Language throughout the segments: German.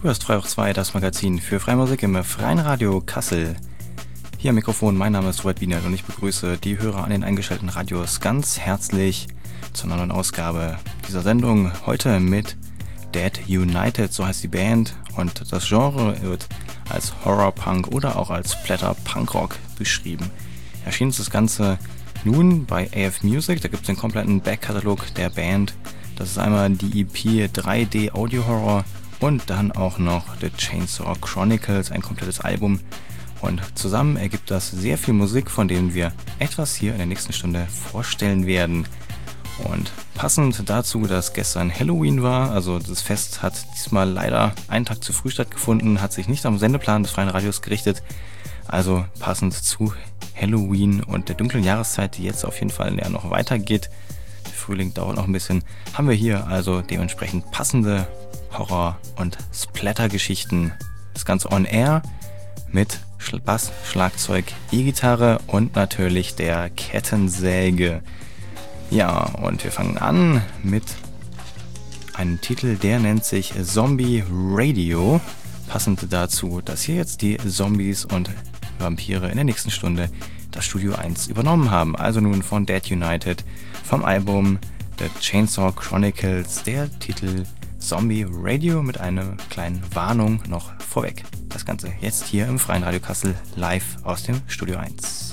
Du hörst Frei hoch 2, das Magazin für freie Musik im Freien Radio Kassel. Hier am Mikrofon, mein Name ist Robert Wienert und ich begrüße die Hörer an den eingeschalteten Radios ganz herzlich zu einer neuen Ausgabe dieser Sendung. Heute mit Dead United, so heißt die Band, und das Genre wird als Horror-Punk oder auch als Splatter-Punkrock beschrieben. Erschienen ist das Ganze nun bei AF Music, da gibt es den kompletten Backkatalog der Band. Das ist einmal die EP 3D Audio Horror und dann auch noch The Chainsaw Chronicles, ein komplettes Album. Und zusammen ergibt das sehr viel Musik, von denen wir etwas hier in der nächsten Stunde vorstellen werden. Und passend dazu, dass gestern Halloween war, also das Fest hat diesmal leider einen Tag zu früh stattgefunden, hat sich nicht am Sendeplan des Freien Radios gerichtet. Also passend zu Halloween und der dunklen Jahreszeit, die jetzt auf jeden Fall ja noch weitergeht, der Frühling dauert noch ein bisschen, haben wir hier also dementsprechend passende Horror- und Splatter-Geschichten. Das Ganze on air mit Bass, Schlagzeug, E-Gitarre und natürlich der Kettensäge. Ja, und wir fangen an mit einem Titel, der nennt sich Zombie Radio. Passend dazu, dass hier jetzt die Zombies und Vampire in der nächsten Stunde das Studio 1 übernommen haben. Also nun von Dead United vom Album The Chainsaw Chronicles, der Titel Zombie Radio mit einer kleinen Warnung noch vorweg. Das Ganze jetzt hier im Freien Radio Kassel live aus dem Studio 1.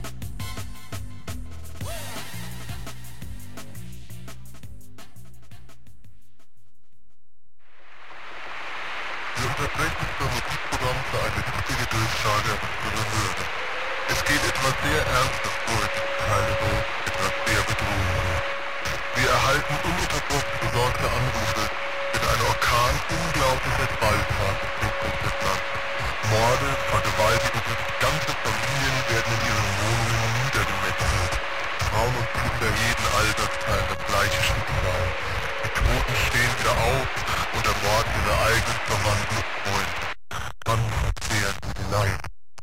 Wir unterbrechen unser Musikprogramm für eine wichtige Durchsage unserer Hörer. Es geht etwas sehr Ernstes vor in diesem Teil der Welt, etwas sehr Bedrohliches. Wir erhalten ununterbrochen besorgte Anrufe, wenn ein Orkan unglaubliche Gewalttaten durch das Land. Morde, Vergewaltigungen, ganze Familien werden in ihren Wohnungen niedergemetzelt. Frauen und Kinder jeden Alters teilen das gleiche Schicksal. Die Toten stehen wieder auf und ermorden ihre eigenen Verwandten und Freunde. Dann werden sie leid.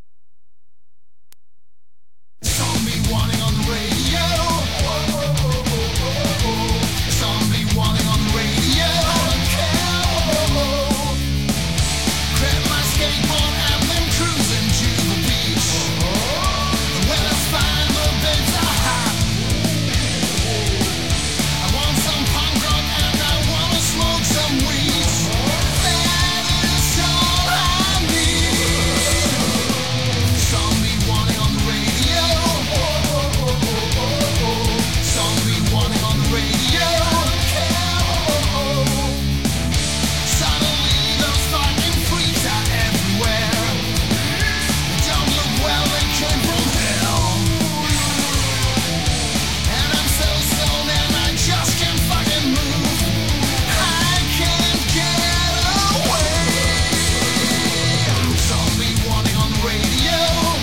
Zombie warning on the radio. Zombie warning on the radio. Grab my skateboard and then cruising to the beach. When I find the beds are hot, I want some punk rock and I wanna smoke some weed. That is all I need. Zombie warning on the radio. Zombie warning on the radio. Suddenly those fucking freaks are everywhere. Don't look well, they came from hell. And I'm so stoned and I just can't fucking move. I can't get away. Zombie warning on the radio.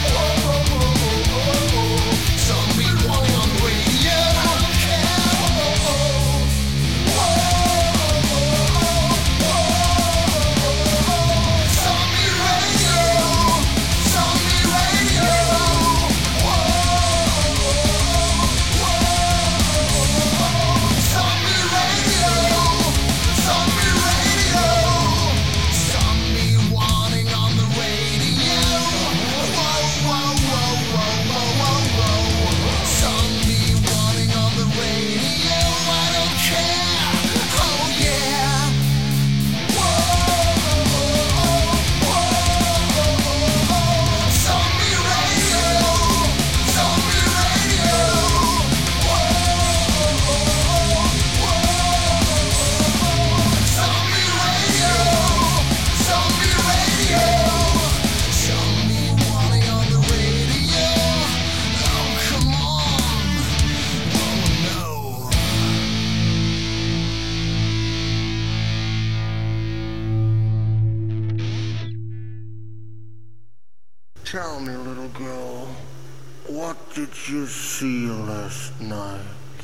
Zombie warning on the radio. Zombie radio. Zombie radio. Zombie radio. Zombie radio. Zombie warning on the radio. Whoa, whoa, whoa, whoa, whoa, whoa, whoa. Zombie warning on the radio. I don't care. Oh yeah. Zombie radio. Zombie radio. Zombie radio. Zombie radio. Zombie warning on the radio. Oh, come on. Oh, no. Tell me, little girl, what did you see last night?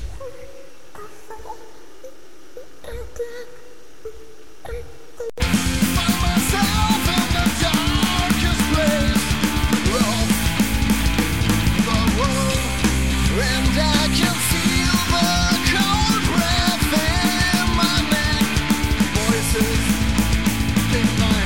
Find myself in the darkest place of the world, and I can feel the cold breath in my neck. Voices in my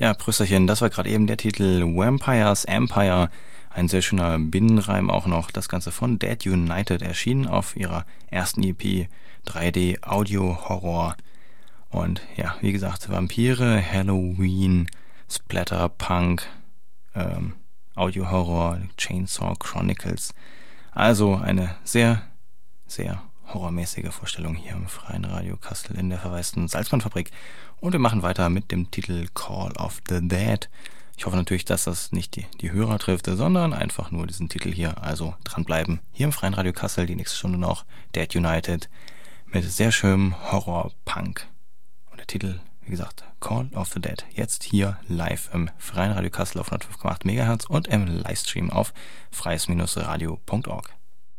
Ja, Prösterchen, das war gerade eben der Titel Vampires Empire. Ein sehr schöner Binnenreim auch noch. Das Ganze von Dead United, erschienen auf ihrer ersten EP 3D Audio Horror. Und ja, wie gesagt, Vampire, Halloween, Splatterpunk, Audio Horror, Chainsaw Chronicles. Also eine sehr, sehr horrormäßige Vorstellung hier im Freien Radio Kassel in der verwaisten Salzmannfabrik. Und wir machen weiter mit dem Titel Call of the Dead. Ich hoffe natürlich, dass das nicht die Hörer trifft, sondern einfach nur diesen Titel hier. Also dranbleiben. Hier im Freien Radio Kassel die nächste Stunde noch Dead United mit sehr schönem Horror-Punk. Und der Titel, wie gesagt, Call of the Dead. Jetzt hier live im Freien Radio Kassel auf 105,8 MHz und im Livestream auf freies-radio.org.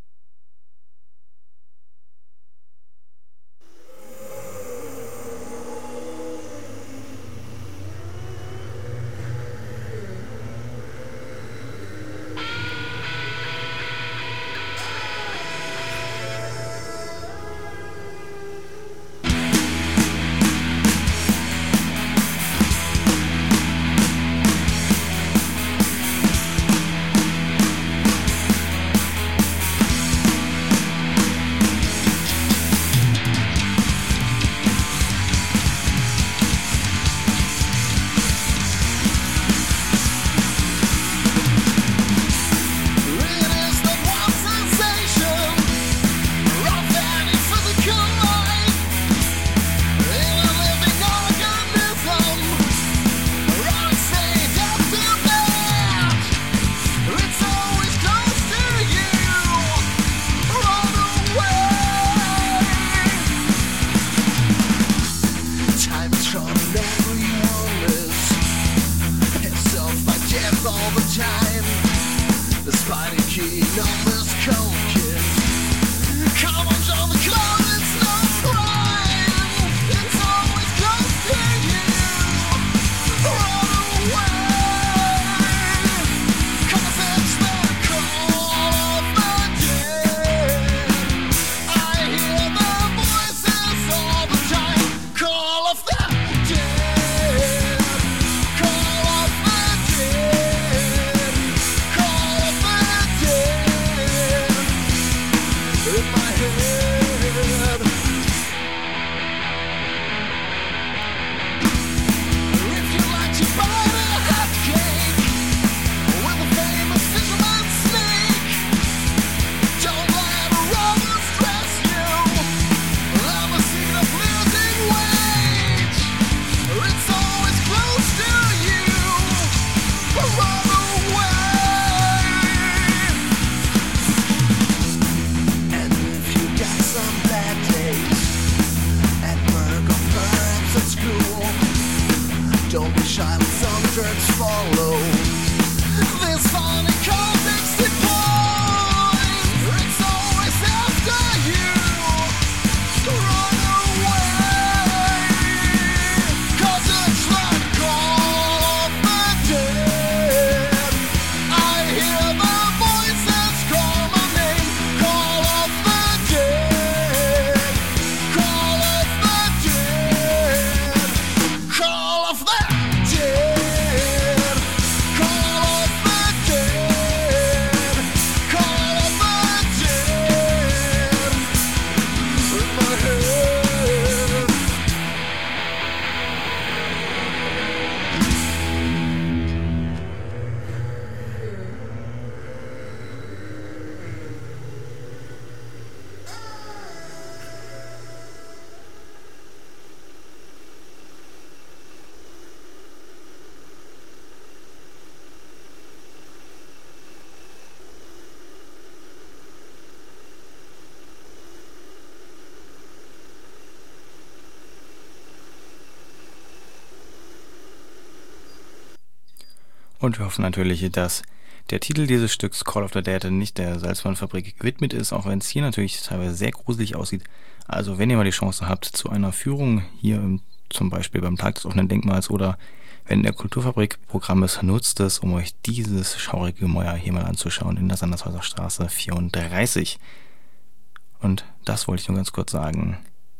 Und wir hoffen natürlich, dass der Titel dieses Stücks Call of the Dead nicht der Salzmannfabrik gewidmet ist, auch wenn es hier natürlich teilweise sehr gruselig aussieht. Also wenn ihr mal die Chance habt zu einer Führung hier zum Beispiel beim Tag des offenen Denkmals oder wenn der Kulturfabrik-Programm ist, nutzt es, um euch dieses schaurige Gemäuer hier mal anzuschauen in der Sandershäuser Straße 34. Und das wollte ich nur ganz kurz sagen.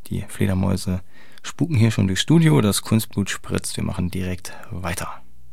Die Fledermäuse spuken hier schon durchs Studio, das Kunstblut spritzt, wir machen direkt weiter.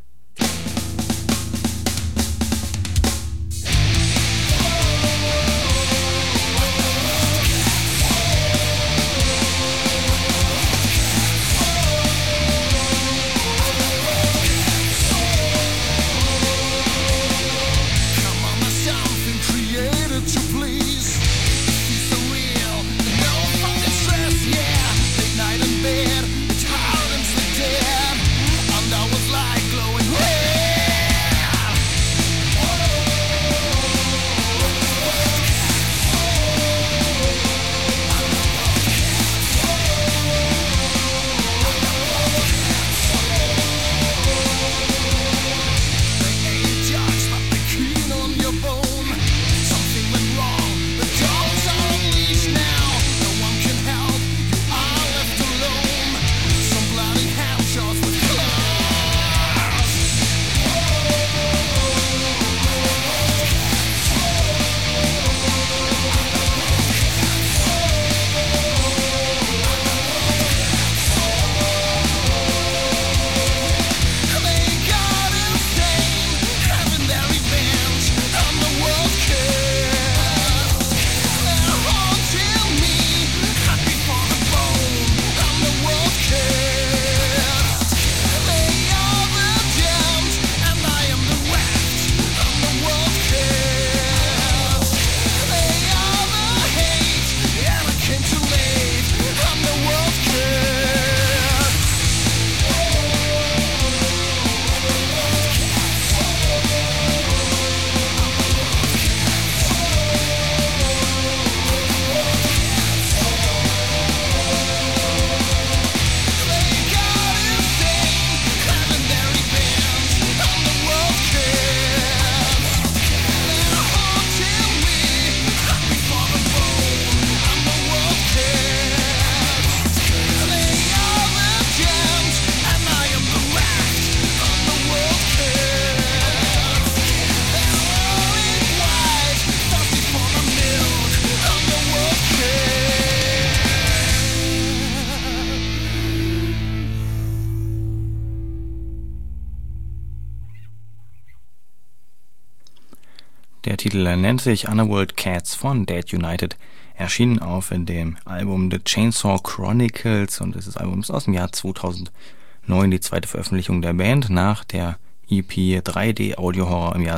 Der Titel nennt sich Underworld Cats von Dead United, erschienen auf dem Album The Chainsaw Chronicles, und dieses Album ist aus dem Jahr 2009, die zweite Veröffentlichung der Band nach der EP 3D Audio Horror im Jahr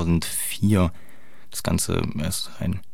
2004. Das Ganze ist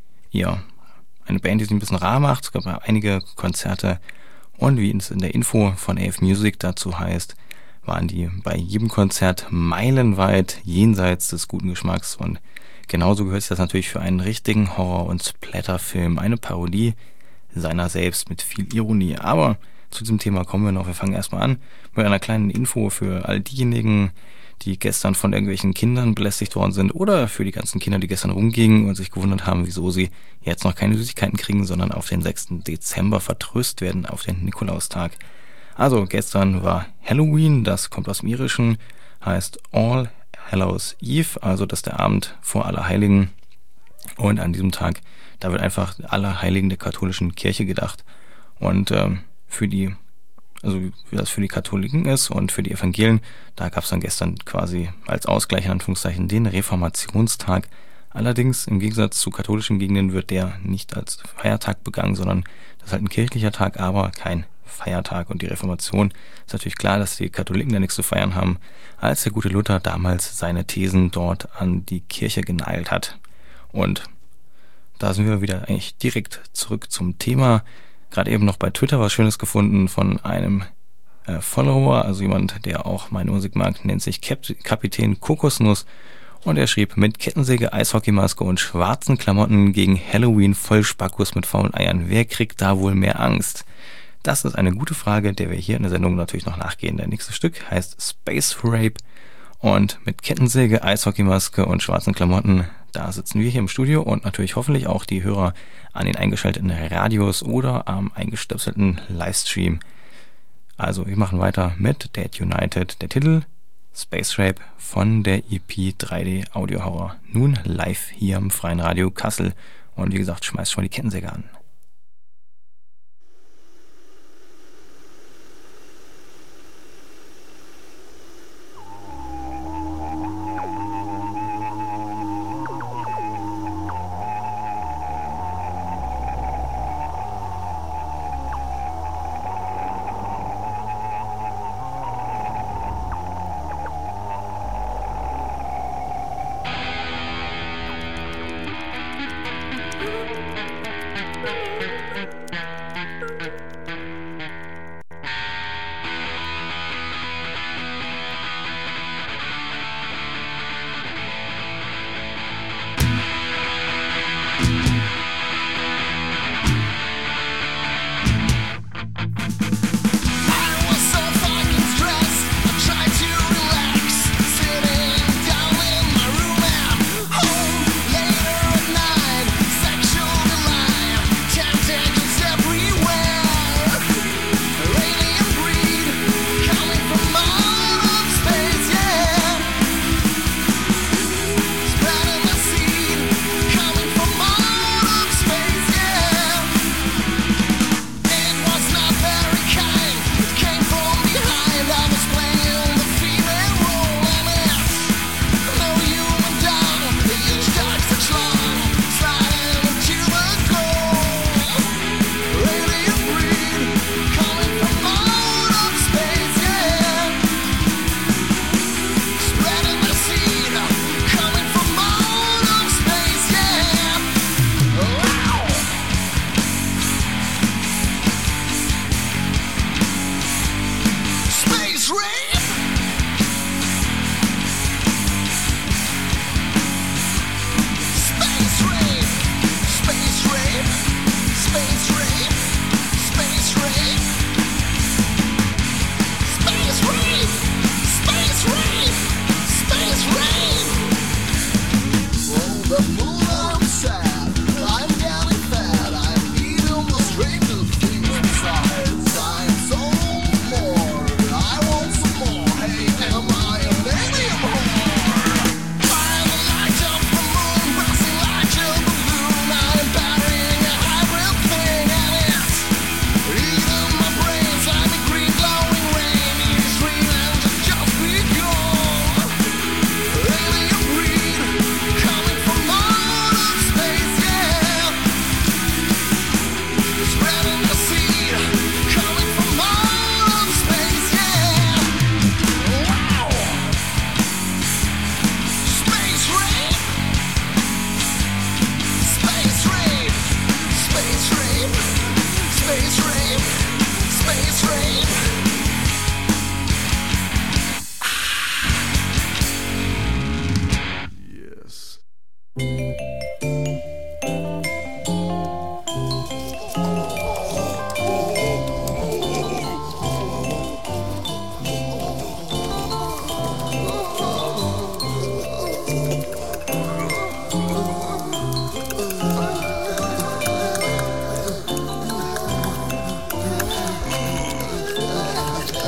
eine Band, die sich ein bisschen rar macht. Es gab einige Konzerte, und wie es in der Info von AF Music dazu heißt, waren die bei jedem Konzert meilenweit jenseits des guten Geschmacks, und genauso gehört sich das natürlich für einen richtigen Horror- und Splatterfilm, eine Parodie seiner selbst mit viel Ironie. Aber zu diesem Thema kommen wir noch. Wir fangen erstmal an mit einer kleinen Info für all diejenigen, die gestern von irgendwelchen Kindern belästigt worden sind, oder für die ganzen Kinder, die gestern rumgingen und sich gewundert haben, wieso sie jetzt noch keine Süßigkeiten kriegen, sondern auf den 6. Dezember vertröst werden, auf den Nikolaustag. Also gestern war Halloween, das kommt aus dem Irischen, heißt All Hallows Eve, also das ist der Abend vor Allerheiligen, und an diesem Tag, da wird einfach Allerheiligen der katholischen Kirche gedacht, und wie das für die Katholiken ist und für die Evangelien, da gab es dann gestern quasi als Ausgleich in Anführungszeichen den Reformationstag. Allerdings im Gegensatz zu katholischen Gegenden wird der nicht als Feiertag begangen, sondern das ist halt ein kirchlicher Tag, aber kein Feiertag. Und die Reformation ist natürlich klar, dass die Katholiken da nichts zu feiern haben, als der gute Luther damals seine Thesen dort an die Kirche genagelt hat. Und da sind wir wieder eigentlich direkt zurück zum Thema. Gerade eben noch bei Twitter was Schönes gefunden von einem Follower, also jemand, der auch meine Musik mag, nennt sich Kapitän Kokosnuss, und er schrieb: Mit Kettensäge, Eishockeymaske und schwarzen Klamotten gegen Halloween voll Spackus mit faulen Eiern. Wer kriegt da wohl mehr Angst? Das ist eine gute Frage, der wir hier in der Sendung natürlich noch nachgehen. Der nächste Stück heißt Space Rape, und mit Kettensäge, Eishockeymaske und schwarzen Klamotten, da sitzen wir hier im Studio und natürlich hoffentlich auch die Hörer an den eingeschalteten Radios oder am eingestöpselten Livestream. Also wir machen weiter mit Dead United, der Titel Space Rape von der EP 3D Audio Horror. Nun live hier im Freien Radio Kassel, und wie gesagt, schmeißt schon mal die Kettensäge an.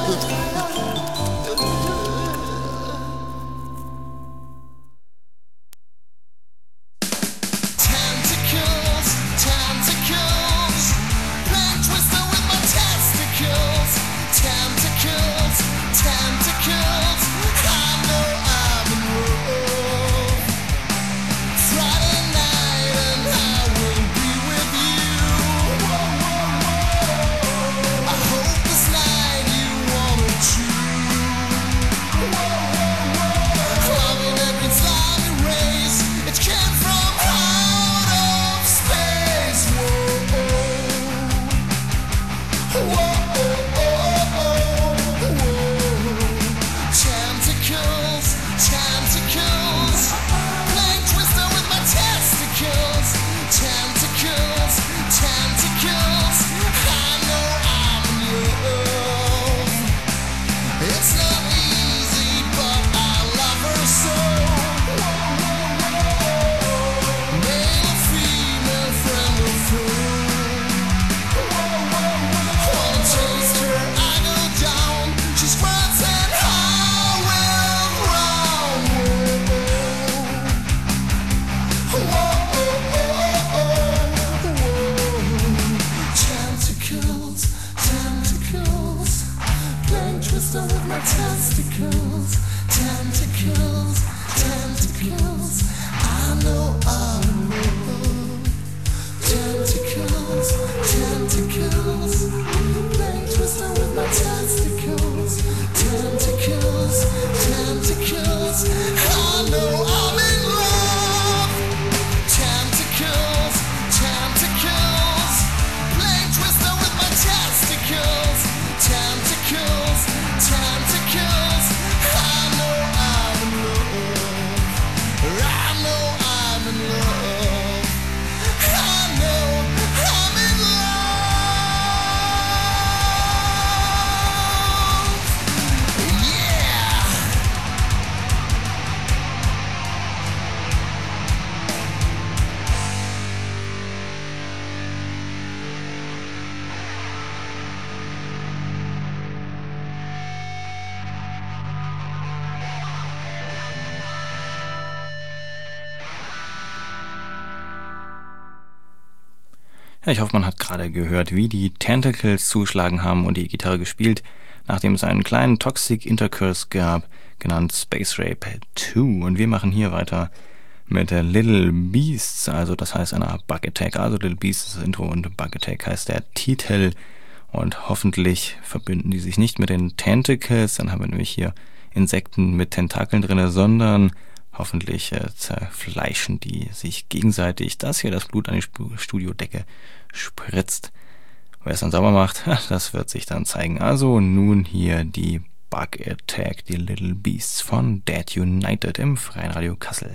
Ja, ich hoffe, man hat gerade gehört, wie die Tentacles zugeschlagen haben und die Gitarre gespielt, nachdem es einen kleinen Toxic Intercourse gab, genannt Space Rape 2. Und wir machen hier weiter mit Little Beasts, also das heißt einer Bug Attack. Also Little Beasts ist das Intro und Bug Attack heißt der Titel. Und hoffentlich verbünden die sich nicht mit den Tentacles, dann haben wir nämlich hier Insekten mit Tentakeln drin, sondern hoffentlich zerfleischen die sich gegenseitig, dass hier das Blut an die Studiodecke spritzt. Wer es dann sauber macht, das wird sich dann zeigen. Also nun hier die Bug Attack, die Little Beasts von Dead United im Freien Radio Kassel.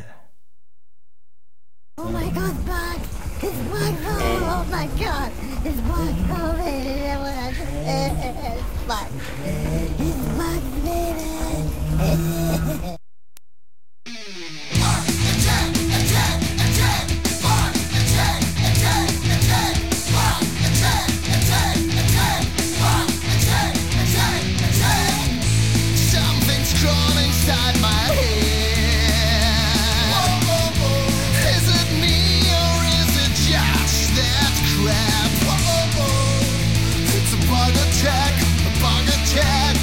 Oh my God, Bug! It's Bug! Oh my God! It's Bug! Oh baby! It's Bug! It's Bug, baby! Something's crawling inside my head. Is it me or is it just that crap? It's a bug attack, a bug attack.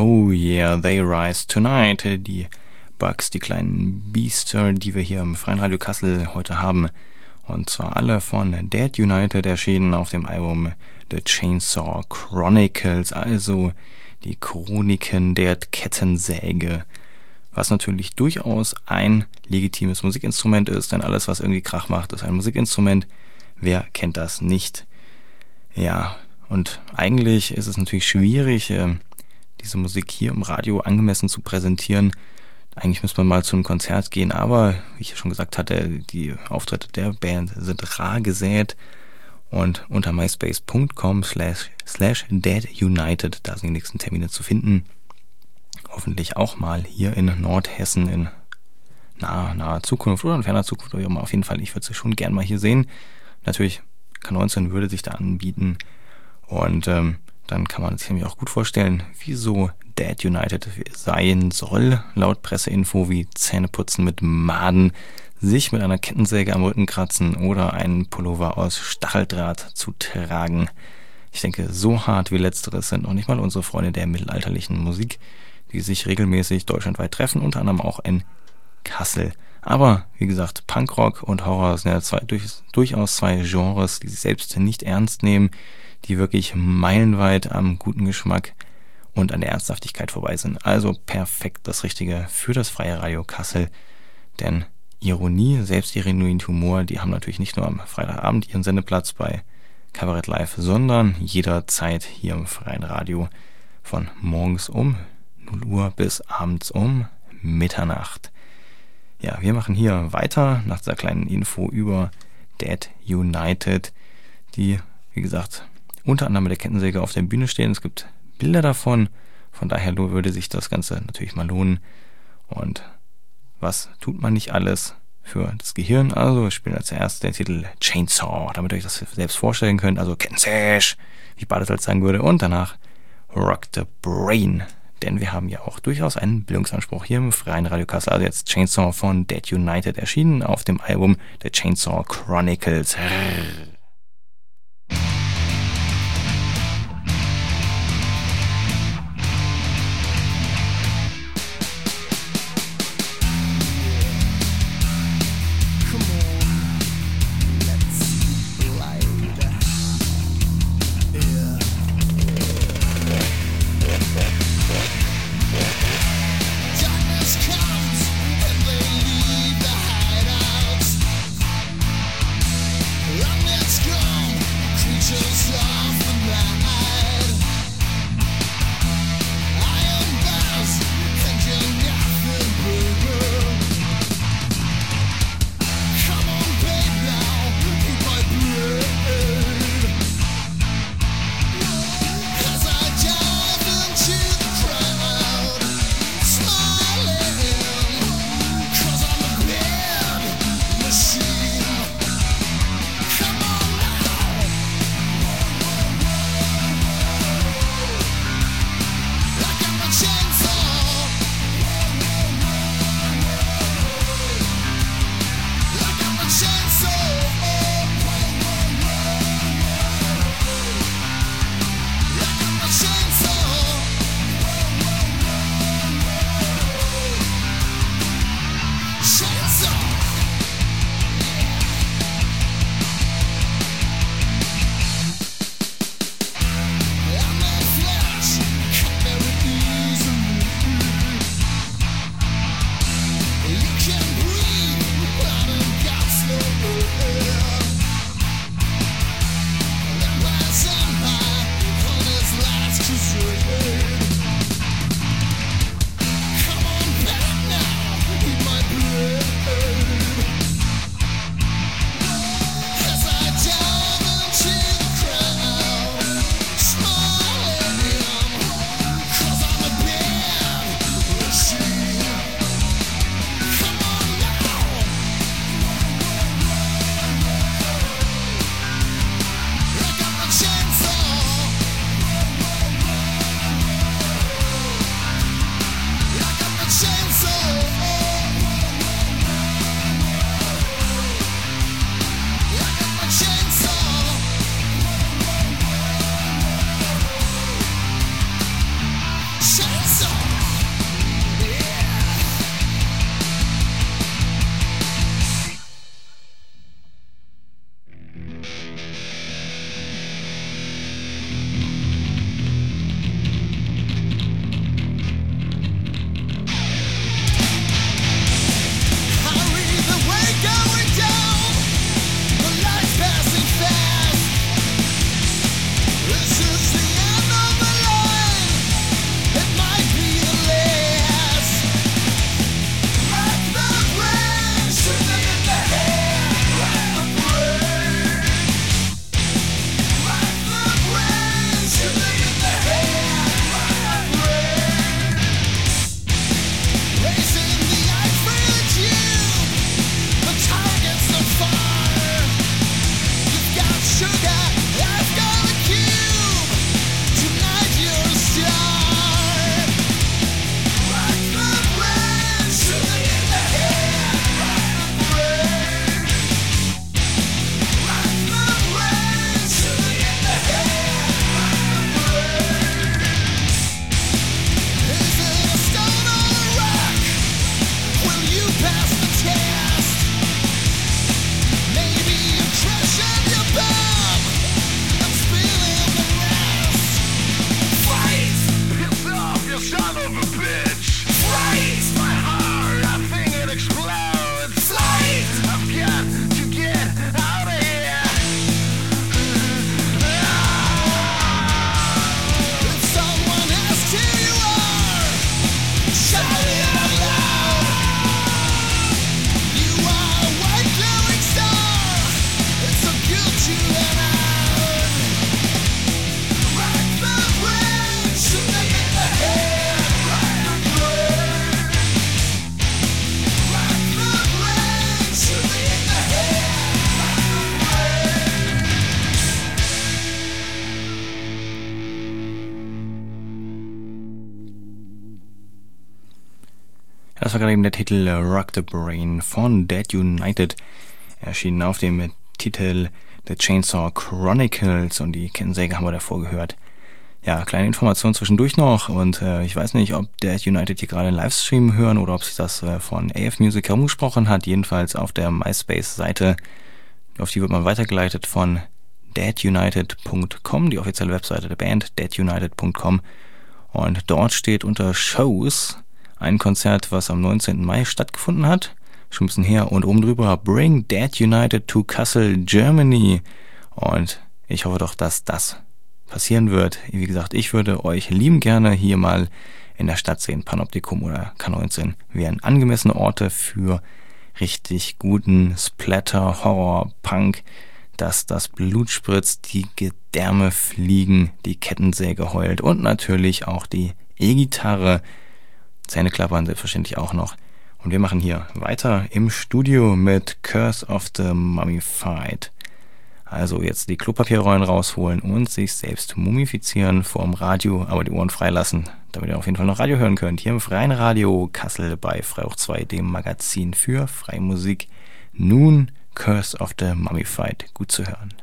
Oh yeah, they rise tonight. Die Bugs, die kleinen Biester, die wir hier im Freien Radio Kassel heute haben. Und zwar alle von Dead United erschienen auf dem Album The Chainsaw Chronicles, also die Chroniken der Kettensäge. Was natürlich durchaus ein legitimes Musikinstrument ist, denn alles, was irgendwie Krach macht, ist ein Musikinstrument. Wer kennt das nicht? Ja, und eigentlich ist es natürlich schwierig, diese Musik hier im Radio angemessen zu präsentieren. Eigentlich müsste man mal zu einem Konzert gehen, aber wie ich ja schon gesagt hatte, die Auftritte der Band sind rar gesät. Und unter myspace.com/deadunited, da sind die nächsten Termine zu finden. Hoffentlich auch mal hier in Nordhessen in naher Zukunft oder in ferner Zukunft. Oder auf jeden Fall, ich würde sie schon gern mal hier sehen. Natürlich, K19 würde sich da anbieten. Und dann kann man sich nämlich auch gut vorstellen, wieso Dead United sein soll. Laut Presseinfo wie Zähneputzen mit Maden, sich mit einer Kettensäge am Rücken kratzen oder einen Pullover aus Stacheldraht zu tragen. Ich denke, so hart wie letzteres sind noch nicht mal unsere Freunde der mittelalterlichen Musik, die sich regelmäßig deutschlandweit treffen, unter anderem auch in Kassel. Aber, wie gesagt, Punkrock und Horror sind ja durchaus zwei Genres, die sich selbst nicht ernst nehmen, die wirklich meilenweit am guten Geschmack und an der Ernsthaftigkeit vorbei sind. Also perfekt das Richtige für das Freie Radio Kassel, denn Ironie, Selbstironie und Humor, die haben natürlich nicht nur am Freitagabend ihren Sendeplatz bei Kabarett Live, sondern jederzeit hier im Freien Radio von morgens um 0 Uhr bis abends um Mitternacht. Ja, wir machen hier weiter nach dieser kleinen Info über Dead United, die, wie gesagt, unter anderem mit der Kettensäge auf der Bühne stehen. Es gibt Bilder davon, von daher würde sich das Ganze natürlich mal lohnen. Und was tut man nicht alles für das Gehirn? Also wir spielen als erstes den Titel Chainsaw, damit ihr euch das selbst vorstellen könnt. Also Kettensäge, wie Badesalz sagen würde. Und danach Rock the Brain. Denn wir haben ja auch durchaus einen Bildungsanspruch hier im Freien Radio Kassel. Also jetzt Chainsaw von Dead United, erschienen auf dem Album The Chainsaw Chronicles. Darkness comes and they leave the hideouts. I'm Das war gerade eben der Titel Rock the Brain von Dead United, erschienen auf dem Titel The Chainsaw Chronicles, und die Kettensäge haben wir davor gehört. Ja, kleine Information zwischendurch noch, und ich weiß nicht, ob Dead United hier gerade einen Livestream hören oder ob sich das von AF Music herumgesprochen hat. Jedenfalls auf der MySpace-Seite, auf die wird man weitergeleitet von deadunited.com, die offizielle Webseite der Band, deadunited.com, und dort steht unter Shows ein Konzert, was am 19. Mai stattgefunden hat, schon ein bisschen her, und oben drüber Bring Dead United to Kassel, Germany, und ich hoffe doch, dass das passieren wird. Wie gesagt, ich würde euch lieben gerne hier mal in der Stadt sehen. Panoptikum oder K19 wären angemessene Orte für richtig guten Splatter, Horror, Punk, dass das Blut spritzt, die Gedärme fliegen, die Kettensäge heult und natürlich auch die E-Gitarre. Zähne klappern selbstverständlich auch noch. Und wir machen hier weiter im Studio mit Curse of the Mummified. Also jetzt die Klopapierrollen rausholen und sich selbst mumifizieren vorm Radio, aber die Ohren freilassen, damit ihr auf jeden Fall noch Radio hören könnt. Hier im Freien Radio Kassel bei Freihoch 2, dem Magazin für freie Musik. Nun Curse of the Mummified, gut zu hören.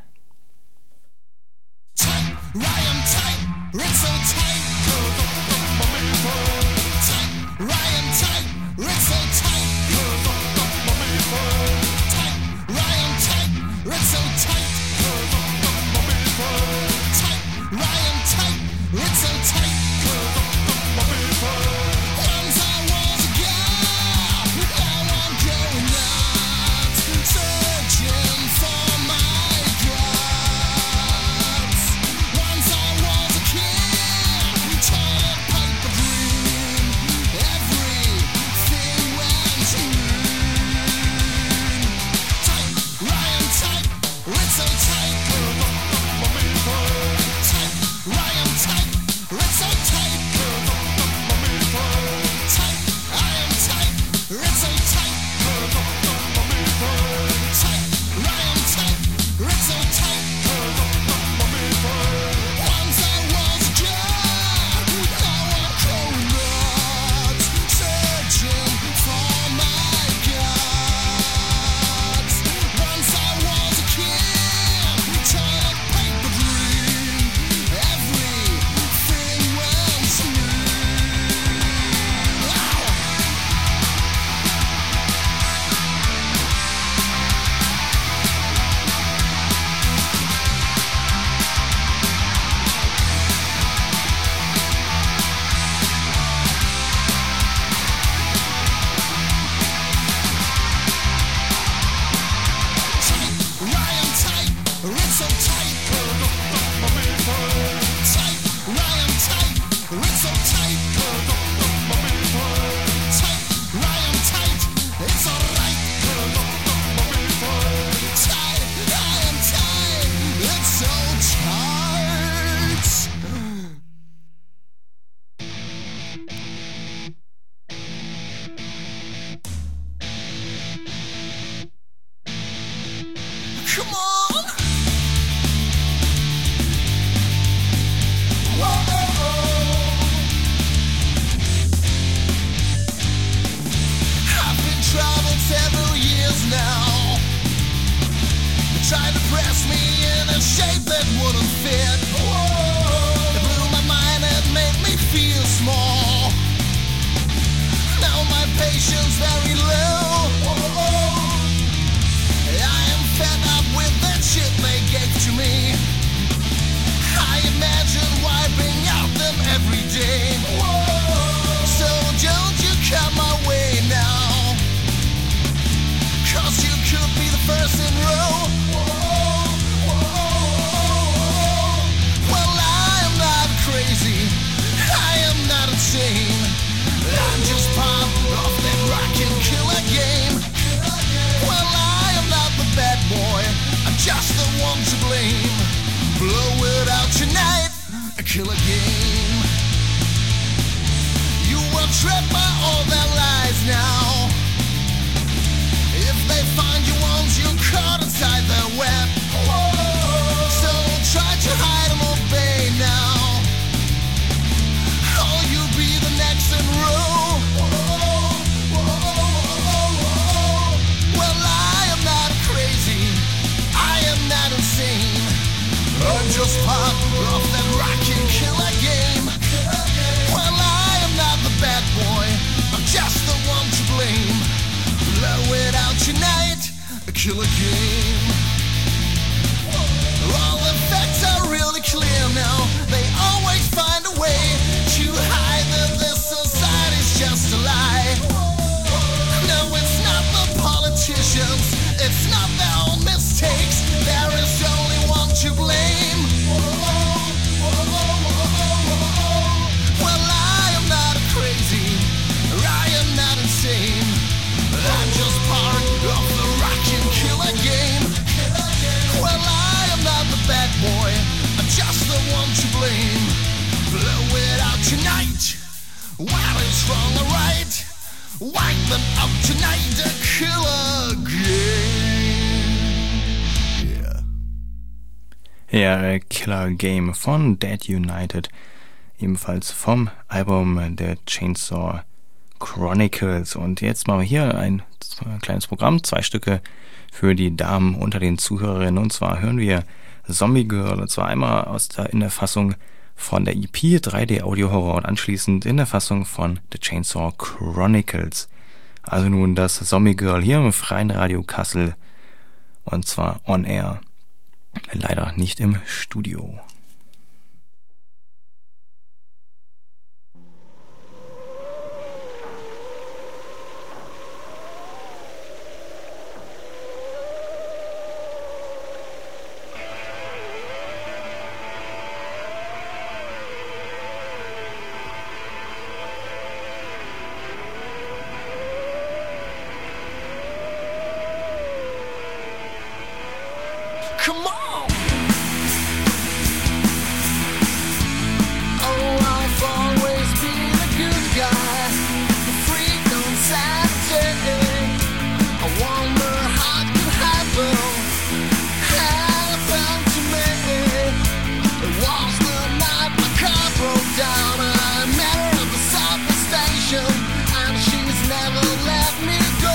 killer game. All the facts are really clear now. They always find a way to hide that this society's just a lie. No, it's not the politicians, it's not their own mistakes. There is only one to blame. Well, I am not crazy, I am not insane. I'm just part of the rockin' killer game. Well, I am not the bad boy, I'm just the one to blame. Blow it out tonight, while it's wrong or right. Wipe them up tonight, the killer game. Ja, Killer Game von Dead United, ebenfalls vom Album The Chainsaw Chronicles. Und jetzt machen wir hier ein kleines Programm, 2 Stücke für die Damen unter den Zuhörerinnen. Und zwar hören wir Zombie Girl, und zwar einmal in der Fassung von der EP 3D Audio Horror und anschließend in der Fassung von The Chainsaw Chronicles. Also nun das Zombie Girl hier im Freien Radio Kassel, und zwar on air, leider nicht im Studio. Come on! Oh, I've always been a good guy, a freak on Saturday. I wonder how it could happen to me. It was the night my car broke down and I met her at the subway station, and she's never let me go.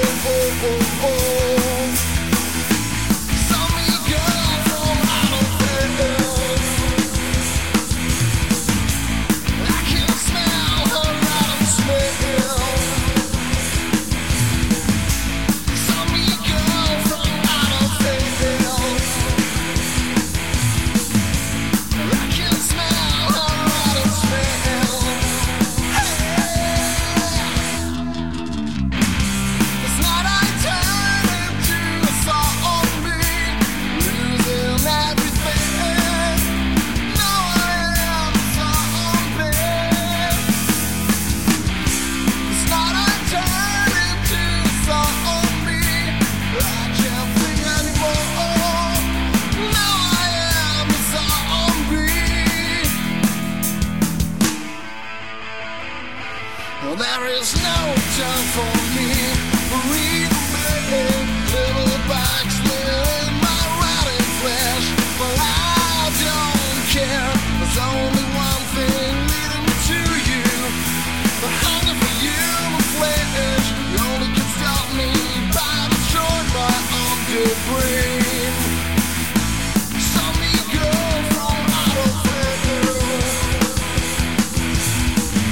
There is no time for me, read me, little bugs live in my rotting flesh. But I don't care, there's only one thing leading me to you, the hunger for human flesh. You only can stop me by destroying my own dead brain. Saw me go from outer space.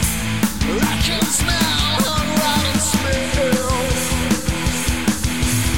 I can smell her rotten smell.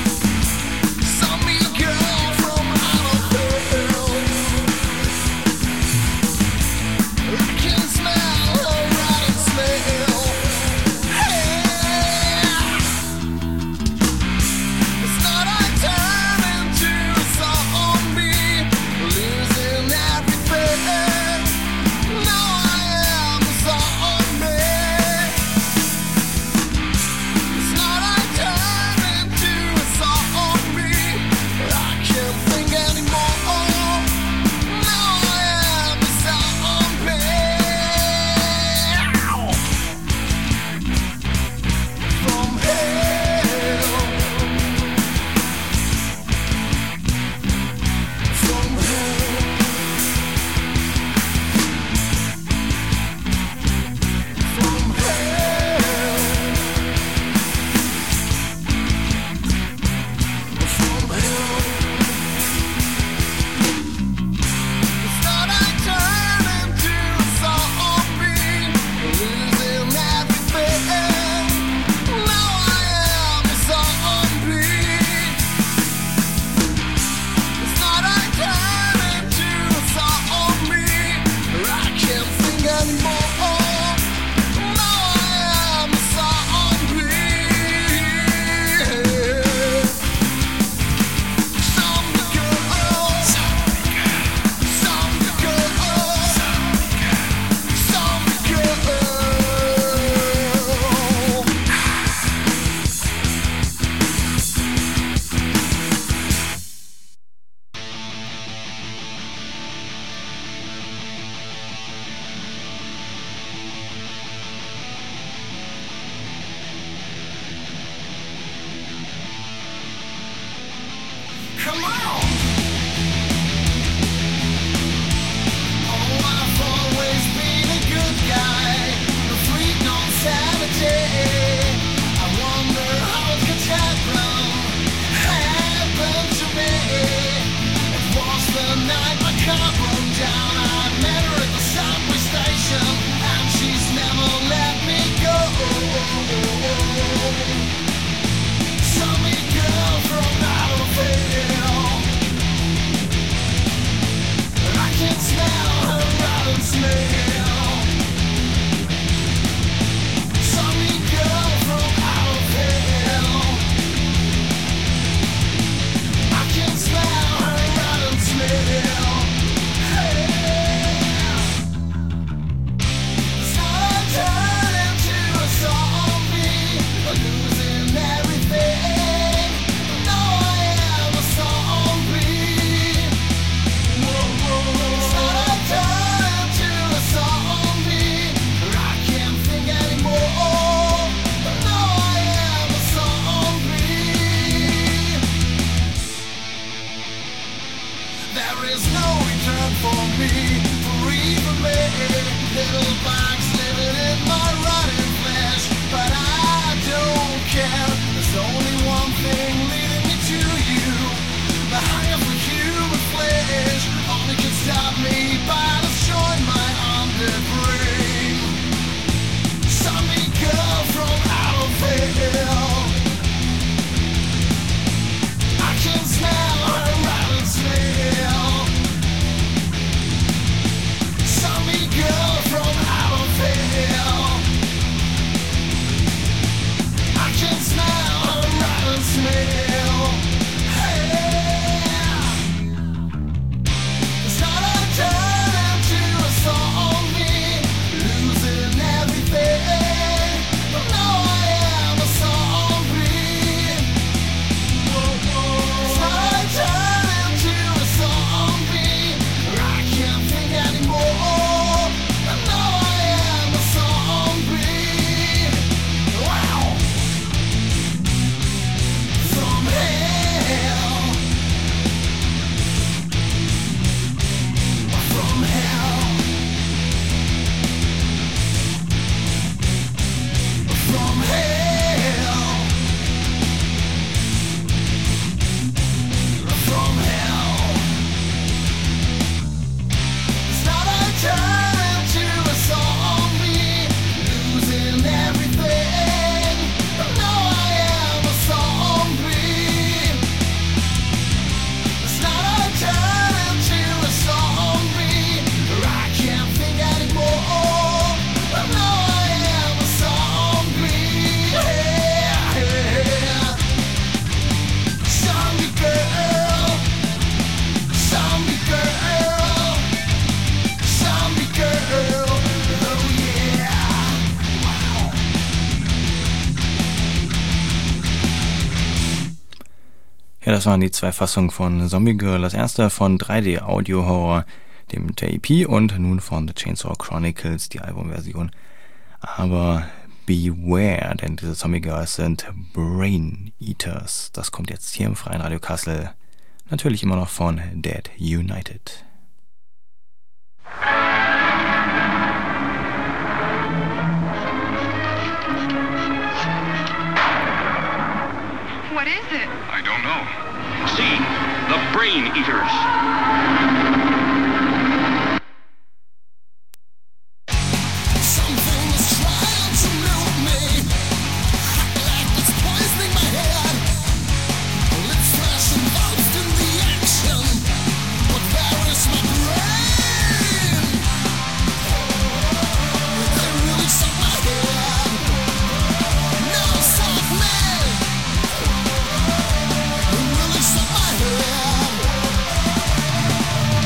Ja, das waren die zwei Fassungen von Zombie Girl. Das erste von 3D Audio Horror, dem EP, und nun von The Chainsaw Chronicles, die Albumversion. Aber beware, denn diese Zombie Girls sind Brain Eaters. Das kommt jetzt hier im Freien Radio Kassel. Natürlich immer noch von Dead United. What is it? I don't know. See, the Brain Eaters. Really suck my head.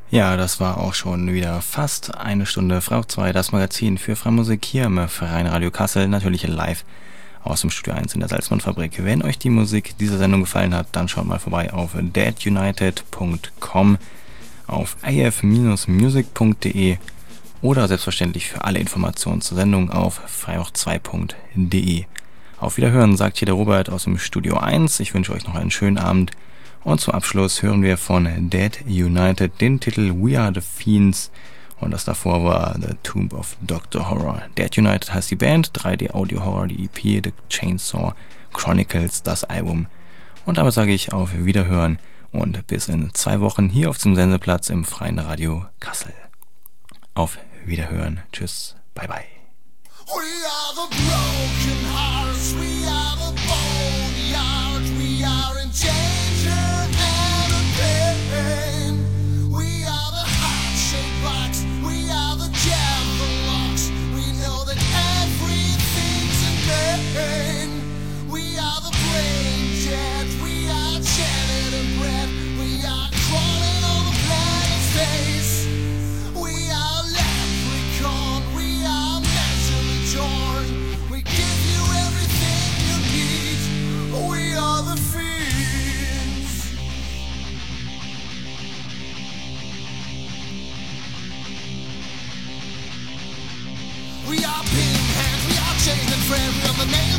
Ja, das war auch schon wieder fast eine Stunde Frau 2, das Magazin für Freimusik hier im Freien Radio Kassel, natürlich live aus dem Studio 1 in der Salzmannfabrik. Wenn euch die Musik dieser Sendung gefallen hat, dann schaut mal vorbei auf deadunited.com, auf af-music.de oder selbstverständlich für alle Informationen zur Sendung auf freimuch2.de. Auf Wiederhören, sagt hier der Robert aus dem Studio 1. Ich wünsche euch noch einen schönen Abend. Und zum Abschluss hören wir von Dead United den Titel We Are the Fiends und das davor war The Tomb of Dr. Horror. Dead United heißt die Band, 3D Audio Horror die EP, The Chainsaw Chronicles das Album. Und damit sage ich auf Wiederhören und bis in 2 Wochen hier auf dem Sendeplatz im Freien Radio Kassel. Auf Wiederhören, tschüss, bye bye. We are the broken hearts, we are the boneyard, we are in danger and in pain. We are the heart-shaped box, we are the devil locks, we know that everything's in vain. We are the brain dead, we are Janet and Brett, we are crawling on the planet's face. We are leprechaun, we are mentally torn, we give you everything you need. We are the fiends. We are pin hands, we are chained and friends, we are the name